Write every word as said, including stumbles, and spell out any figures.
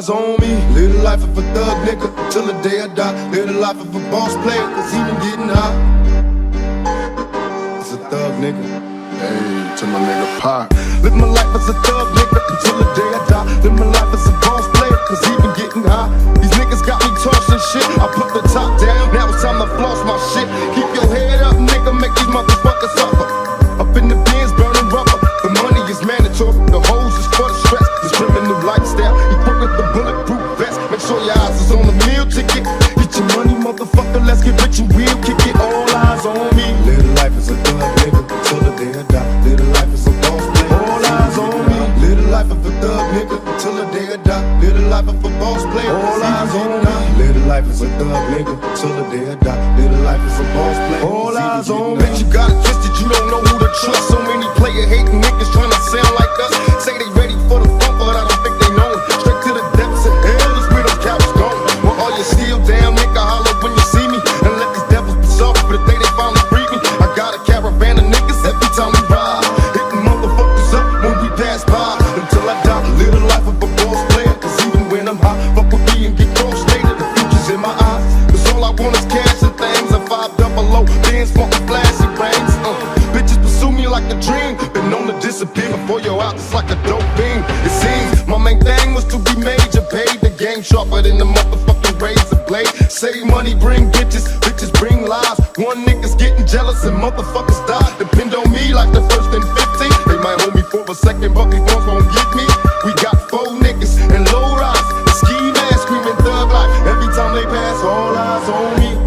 eyes on me. Live the life of a thug nigga till the day I die. Live the life of a boss player, cause he been getting high. It's a thug nigga. Hey, to my nigga Pac. Live my life as a thug nigga until the day I die. Live my life as a boss player, cause he been getting high. These niggas got me tossing shit. I put the top down, now it's time to floss my shit. Keep your head up, nigga, make these motherfuckers suffer. Up in the bins, burning rubber. The money is mandatory, the hoes is for the stress. This criminal lifestyle, equipped with the bulletproof vest. Make sure your eyes is on the meal ticket. Get your money, motherfucker, let's get rich and we'll kick it. All eyes on me. Live the life as a thug nigga till the day I die. Live the life as a boss player. All eyes on me. Live the life of a thug nigga till the day I die. Live the life of a boss player. All eyes on me. Live the life as a thug nigga till the day I die. Live the life as a boss player. All eyes on me. You got it twisted, you don't know who to trust. So many player hating niggas trying to sound like us. Say they ready for the funk, but I don't think they know it. Straight to the depths of hell is where them cowards going. Well, all you still down, nigga, holler when you see me. And let these devils be soft for the day they finally free me. I got a caravan of niggas every time we ride. Hitting motherfuckers up when we pass by. Until I die, live the life of a boss player. Cause even when I'm high, fuck with me and get cross-stated. The future's in my eyes. Cause all I want is cash and things. A five double O, bands funkin' flashy rings. Uh, bitches pursue me like a dream. Been known to disappear before you're out, it's like a dope beam. It seems my main thing was to be major. Paid the game sharper than the motherfucking razor blade. Save money, bring bitches, bitches bring lies. One nigga's getting jealous and motherfuckers die. Depend on me like the first and fifteen. They might hold me for a second, but these ones won't get me. We got four niggas and low rise. The ski mask screaming thug life. Every time they pass, all eyes on me.